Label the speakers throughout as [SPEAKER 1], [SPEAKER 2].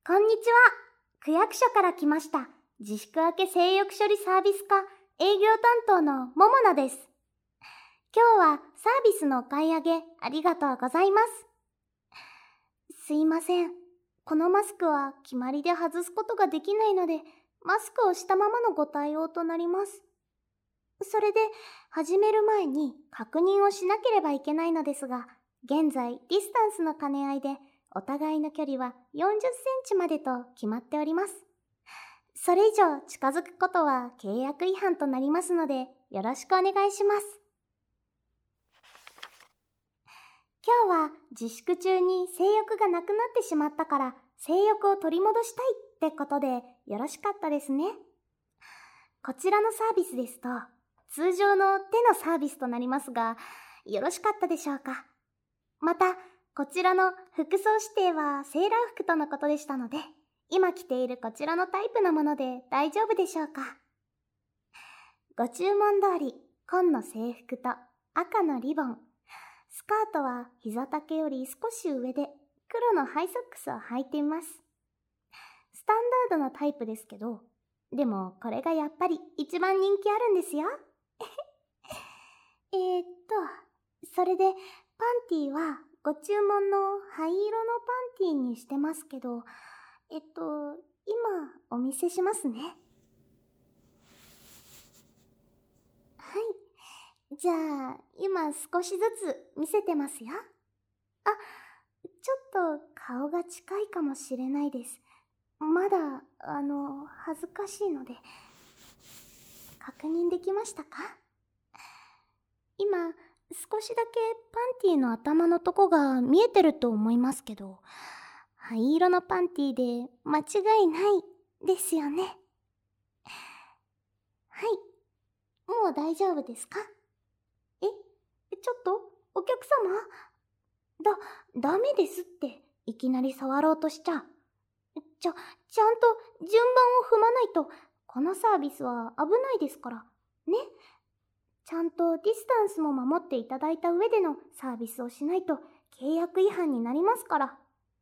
[SPEAKER 1] こんにちは。区役所から来ました。自粛明け性欲処理サービス課営業担当のももなです。今日はサービスのお買い上げありがとうございます。すいません。このマスクは決まりで外すことができないので、マスクをしたままのご対応となります。それで、始める前に確認をしなければいけないのですが、現在ディスタンスの兼ね合いで、お互いの距離は40センチまでと決まっております。それ以上近づくことは契約違反となりますので、よろしくお願いします。今日は自粛中に性欲がなくなってしまったから、性欲を取り戻したいってことでよろしかったですね。こちらのサービスですと、通常の手のサービスとなりますが、よろしかったでしょうか。また、こちらの服装指定はセーラー服とのことでしたので、今着ているこちらのタイプのもので大丈夫でしょうか。ご注文通り、紺の制服と赤のリボン、スカートは膝丈より少し上で黒のハイソックスを履いています。スタンダードのタイプですけど、でもこれがやっぱり一番人気あるんですよ。それでパンティはご注文の灰色のパンティにしてますけど、今お見せしますね。はい。じゃあ、今少しずつ見せてますよ。あ、ちょっと顔が近いかもしれないです。まだ、恥ずかしいので。確認できましたか？今、少しだけパンティの頭のとこが見えてると思いますけど、灰色のパンティで間違いないですよね。はい。もう大丈夫ですか？ちょっと、お客様？ダメですって、いきなり触ろうとしちゃ。ちゃんと順番を踏まないと、このサービスは危ないですから。ね。ちゃんとディスタンスも守っていただいた上でのサービスをしないと契約違反になりますから。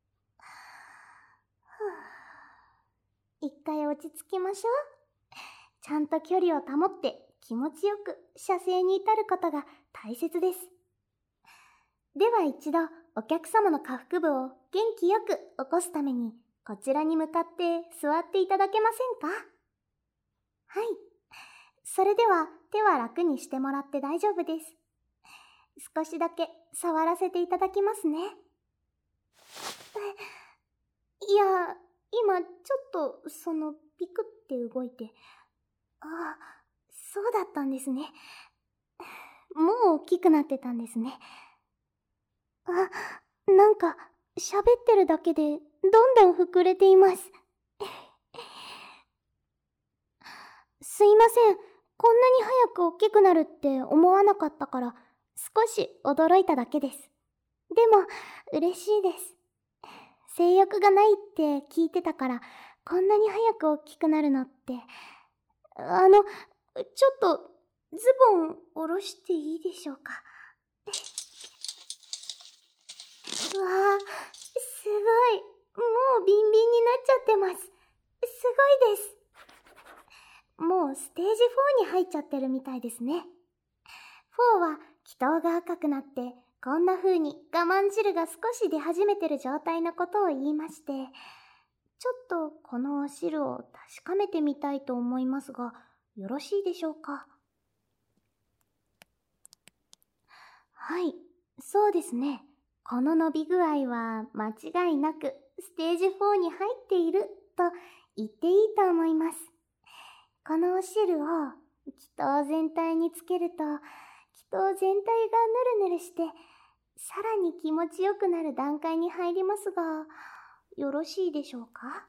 [SPEAKER 1] 一回落ち着きましょう。ちゃんと距離を保って気持ちよく射精に至ることが大切です。では一度お客様の下腹部を元気よく起こすためにこちらに向かって座っていただけませんか？はい。それでは手は楽にしてもらって大丈夫です。少しだけ触らせていただきますね。いや、今ちょっとピクって動いて。あ、そうだったんですね。もう大きくなってたんですね。なんか喋ってるだけでどんどん膨れています。すいません。こんなに早く大きくなるって思わなかったから少し驚いただけです。でも嬉しいです。性欲がないって聞いてたからこんなに早く大きくなるのって。ちょっとズボン下ろしていいでしょうか。うわー、すごい。もうビンビンになっちゃってます。すごいです。もうステージ4に入っちゃってるみたいですね。4は気筒が赤くなってこんな風に我慢汁が少し出始めてる状態のことを言いまして、ちょっとこのお汁を確かめてみたいと思いますが、よろしいでしょうか。はい、そうですね。この伸び具合は間違いなくステージ4に入っていると言っていいと思います。このお汁を気筒全体につけると、気筒全体がヌルヌルして、さらに気持ちよくなる段階に入りますが、よろしいでしょうか？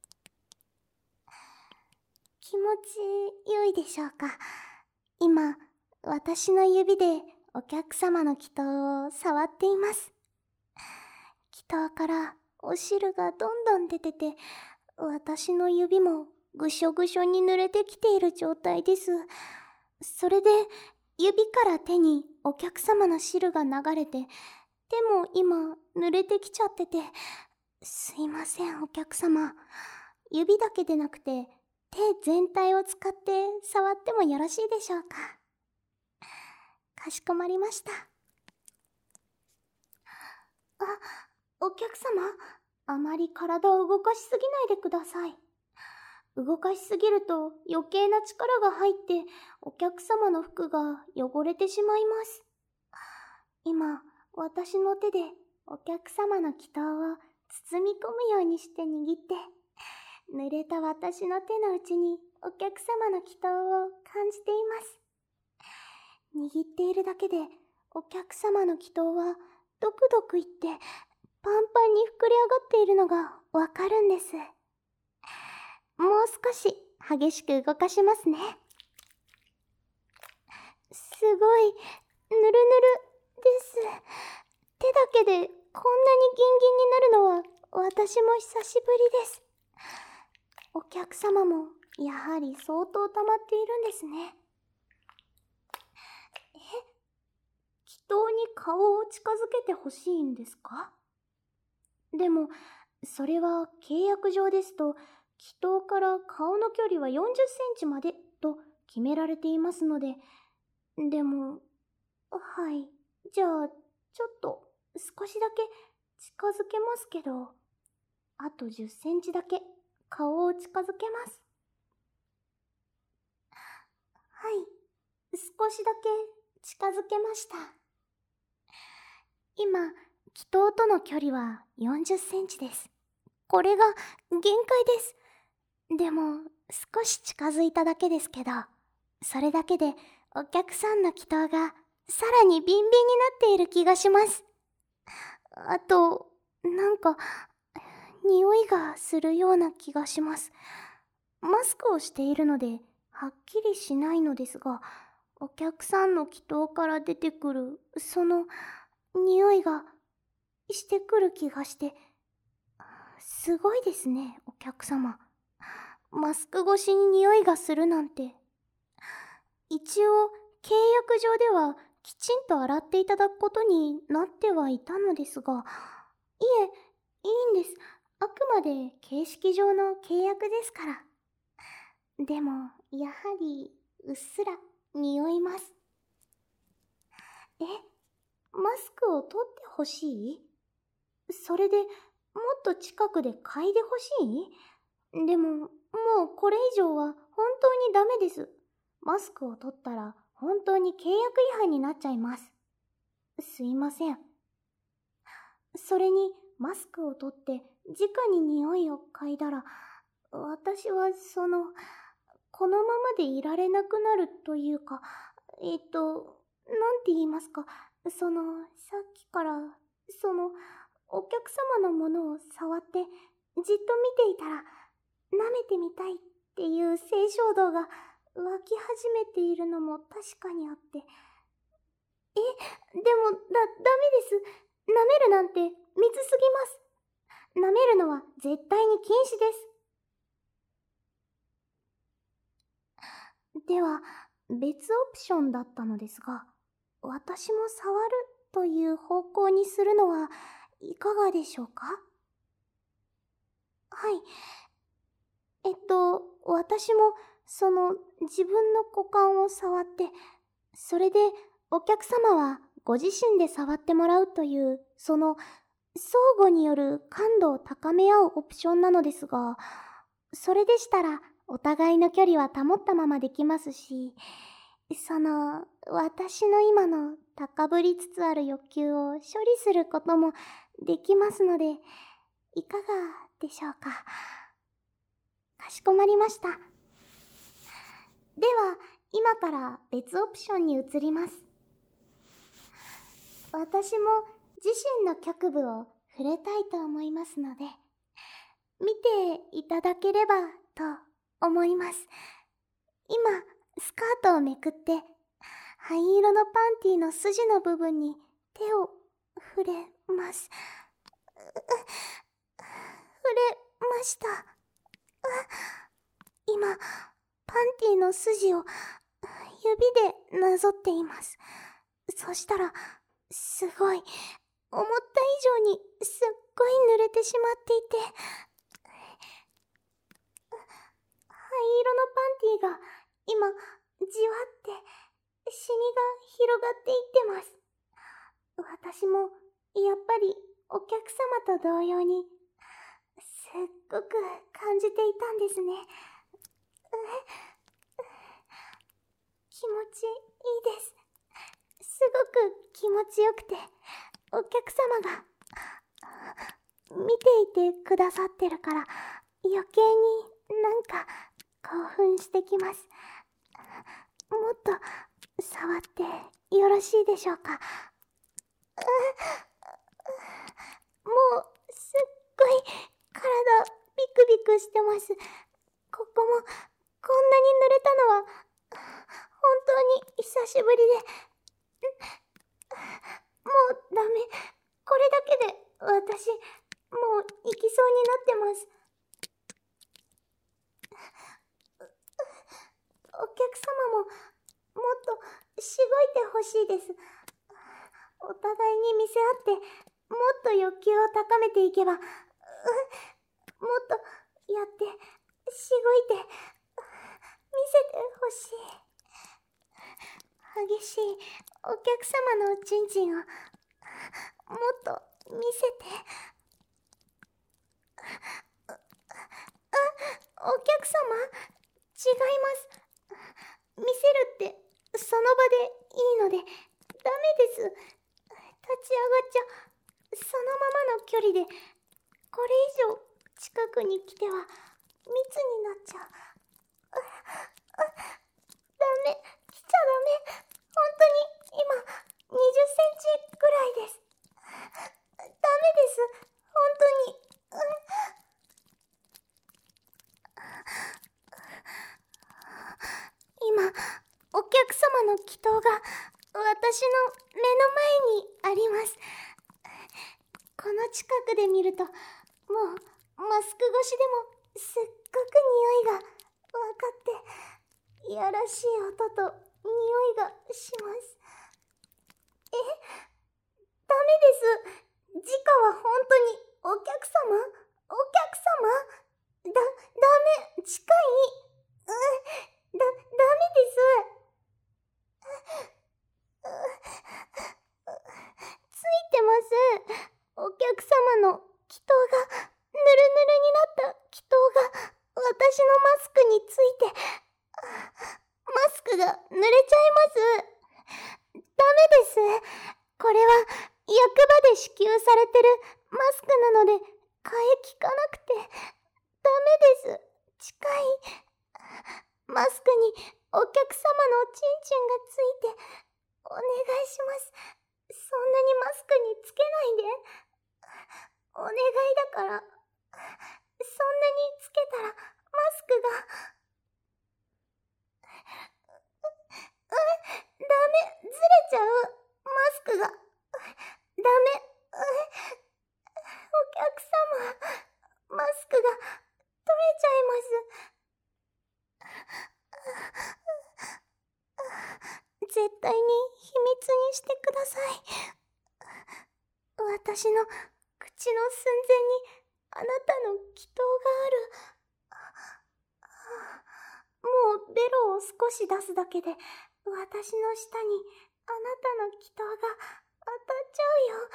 [SPEAKER 1] 気持ち良いでしょうか？今、私の指でお客様の気筒を触っています。気筒からお汁がどんどん出てて、私の指もぐしょぐしょに濡れてきている状態です。それで指から手にお客様の汁が流れて、手も今濡れてきちゃってて、 すいません、お客様。指だけでなくて、手全体を使って触ってもよろしいでしょうか。かしこまりました。あ、お客様、あまり体を動かしすぎないでください。動かしすぎると余計な力が入ってお客様の服が汚れてしまいます。今、私の手でお客様の祈祷を包み込むようにして握って、濡れた私の手の内にお客様の祈祷を感じています。握っているだけでお客様の祈祷はドクドクいってパンパンに膨れ上がっているのがわかるんです。もう少し激しく動かしますね。すごいぬるぬるです。手だけでこんなにギンギンになるのは私も久しぶりです。お客様もやはり相当溜まっているんですね。祈祷に顔を近づけてほしいんですか？でも、それは契約上ですと、祈祷から顔の距離は40センチまでと決められていますので、でも、はい、じゃあ、ちょっと少しだけ近づけますけど、あと10センチだけ顔を近づけます。はい、少しだけ近づけました。今、祈祷との距離は40センチです。これが限界です。でも、少し近づいただけですけど、それだけでお客さんの祈祷がさらにビンビンになっている気がします。あと、なんか、匂いがするような気がします。マスクをしているので、はっきりしないのですが、お客さんの祈祷から出てくる、その、匂いが、してくる気がして、すごいですね、お客様。マスク越しに匂いがするなんて。一応、契約上ではきちんと洗っていただくことになってはいたのですが、いえ、いいんです。あくまで形式上の契約ですから。でも、やはり、うっすら匂います。え、マスクを取ってほしい？それでもっと近くで嗅いでほしい？でも、もうこれ以上は本当にダメです。マスクを取ったら本当に契約違反になっちゃいます。すいません。それに、マスクを取って直に匂いを嗅いだら、私はこのままでいられなくなるというか、なんて言いますか、さっきから、お客様のものを触ってじっと見ていたら、舐めてみたいっていう性衝動が湧き始めているのも確かにあって。でも、ダメです。舐めるなんて密すぎます。舐めるのは絶対に禁止です。では、別オプションだったのですが、私も触るという方向にするのはいかがでしょうか？はい。私も、自分の股間を触って、それでお客様はご自身で触ってもらうという、相互による感度を高め合うオプションなのですが、それでしたらお互いの距離は保ったままできますし、私の今の高ぶりつつある欲求を処理することもできますので、いかがでしょうか。かしこまりました。では、今から別オプションに移ります。私も自身の局部を触れたいと思いますので、見ていただければと思います。今、スカートをめくって、灰色のパンティの筋の部分に手を触れます。触れました。今、パンティの筋を指でなぞっています。そしたら、すごい思った以上にすっごい濡れてしまっていて、灰色のパンティが今じわってシミが広がっていってます。私もやっぱりお客様と同様にすっごく感じていたんですね。気持ちいいです。すごく気持ちよくて、お客様が見ていてくださってるから余計になんか興奮してきます。もっと触ってよろしいでしょうか。もうすっごい体ビクビクしてます。ここもこんなに濡れたのは本当に久しぶりで、もうダメ。これだけで私もう行きそうになってます。お客様ももっとしごいてほしいです。お互いに見せ合ってもっと欲求を高めていけば、もっとやってしごいて見せてほしい。激しいお客様のおちんちんをもっと見せて。お客様、違います。見せるってその場でいいのでダメです。立ち上がっちゃそのままの距離でこれ以上近くに来ては密になっちゃう。ダメ、来ちゃダメ。本当に今20センチくらいです。ダメです。本当に。今、お客様の祈祷が私の目の前にあります。この近くで見ると、もうマスク越しでもすっごく匂いがわかって、いやらしい音と匂いがします。ダメです。直は本当にお客様？お客様？ダメ、近い。ダメです。ついてます。お客様の祈祷が、ぬるぬるになった祈祷が私のマスクについて、マスクが濡れちゃいます。ダメです。これは役場で支給されてるマスクなので替え効かなくてダメです。近い。マスクにお客様のおちんちんがついてお願いします。そんなにマスクにつけないで。お願いだから。そんなにつけたらマスクが。ダメ、ずれちゃう。マスクが。ダメ。お客様、マスクが取れちゃいます。絶対に秘密にしてください。私の口の寸前にあなたの祈祷がある。もうベロを少し出すだけで私の舌にあなたの祈祷が当たっちゃうよ。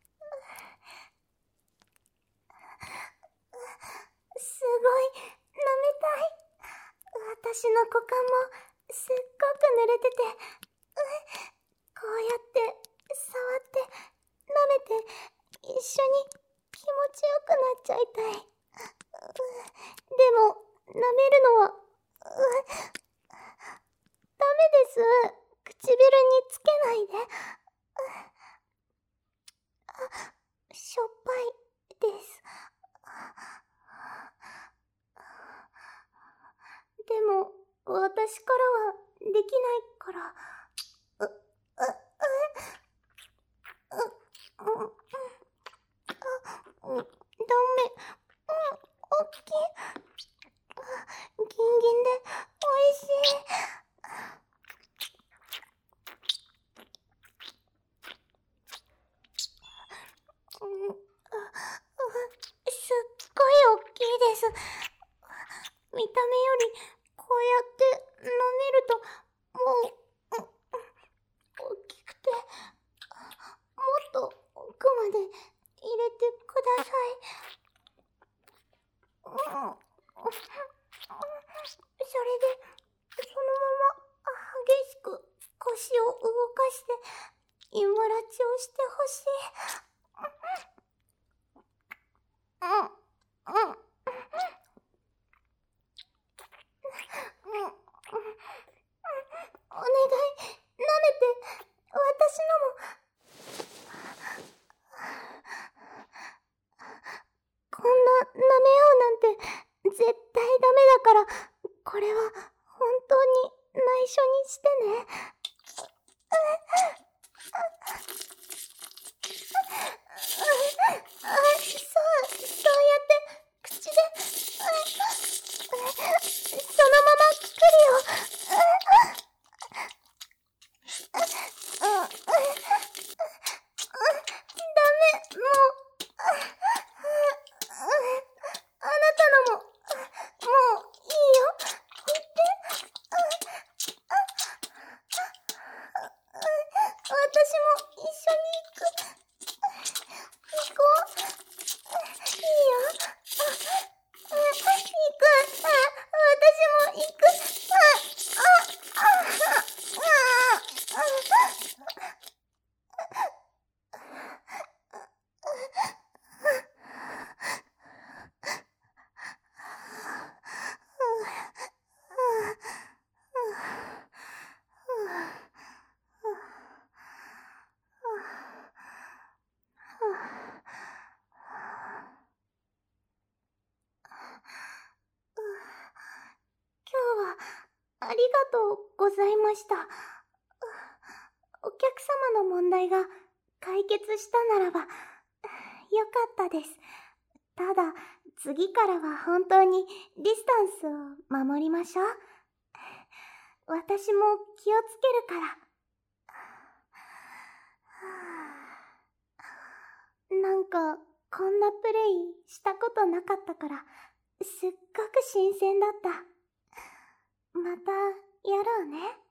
[SPEAKER 1] すごい舐めたい。私の股間もすっごく濡れてて、こうやって触って舐めて一緒に気持ちよくなっちゃいたい。でも舐めるのはダメです。唇につけないで。しょっぱいです。でも私からはできないから。ダメ。おっきい。ギンギンでおいしい。 。見た目よりこうやって舐めるともう大きくて、もっと奥まで入れてください。それでそのまま激しく腰を動かして湯もらちをしてほしい。お願い、舐めて、私のも。こんな舐め合うなんて絶対ダメだから、これは本当に内緒にしてね。そうやって口で、そのまま来るよ。ダメ、もう。あなたのも、もういいよ。言って。私も一緒に行く。行こう。いいよ。行く。私も行く。今日はありがとうございました。お客様の問題が解決したならばよかったです。ただ次からは本当にディスタンスを守りましょう。私も気をつけるから。なんかこんなプレイしたことなかったからすっごく新鮮だった。またやろうね。